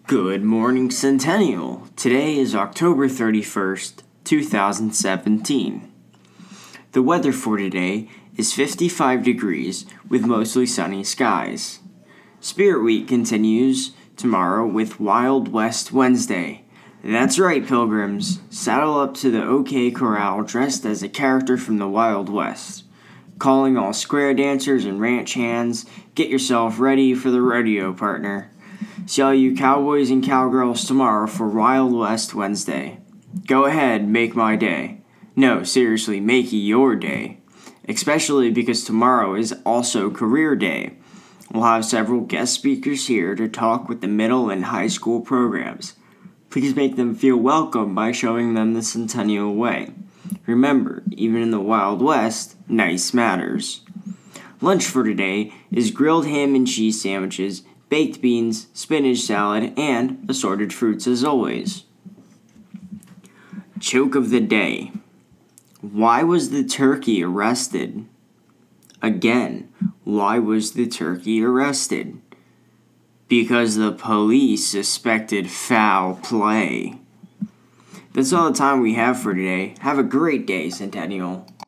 Good morning, Centennial. Today is October 31st, 2017. The weather for today is 55 degrees with mostly sunny skies. Spirit Week continues tomorrow with Wild West Wednesday. That's right, pilgrims. Saddle up to the OK Corral dressed as a character from the Wild West. Calling all square dancers and ranch hands, get yourself ready for the rodeo, partner. See all you cowboys and cowgirls tomorrow for Wild West Wednesday. Go ahead, make my day. No, seriously, make your day. Especially because tomorrow is also Career Day. We'll have several guest speakers here to talk with the middle and high school programs. Please make them feel welcome by showing them the Centennial way. Remember, even in the Wild West, nice matters. Lunch for today is grilled ham and cheese sandwiches, baked beans, spinach salad, and assorted fruits as always. Joke of the day. Why was the turkey arrested? Again, why was the turkey arrested? Because the police suspected foul play. That's all the time we have for today. Have a great day, Centennial.